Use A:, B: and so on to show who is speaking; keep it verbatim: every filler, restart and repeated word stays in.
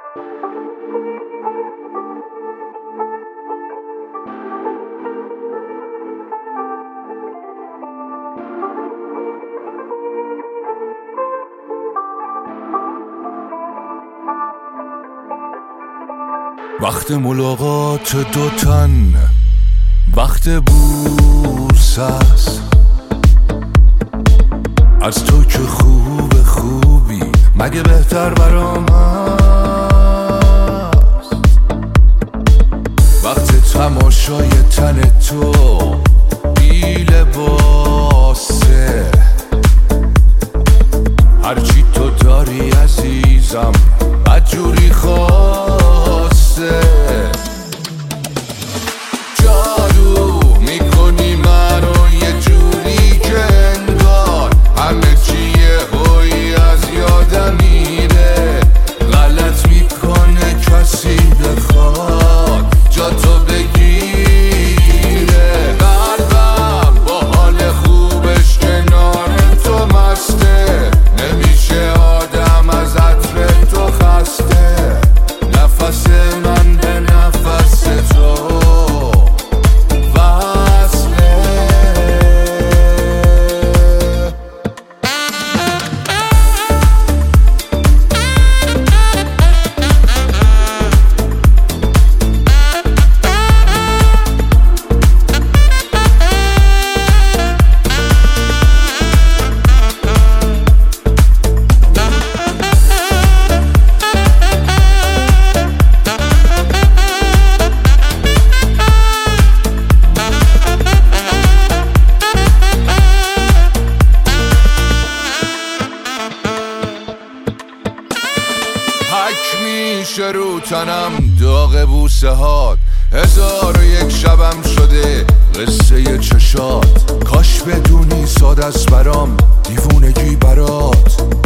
A: وقت ملاقات دو تن، وقت بوس است. از تو که خوب خوبی مگه بهتر برام هست. وقت تماشای تن تو بی لباسه. هرچی تو داری عزیزم بدجوری خواسته. جادو میکنی منو یه جوری که انگار همه چیه هوی از یادم میره. غلط میکنه کسی بخواد جا تو بگیره. قلبم با حال خوبش کنار تو مسته. نمیشه آدم از عطر تو خسته. نفس من به نفس تو وصله. حک میشه رو تنم داغ بوسه هات. هزار و یک شبم شده قصه چشات. کاش بدونی ساده است برام دیوونگی برات.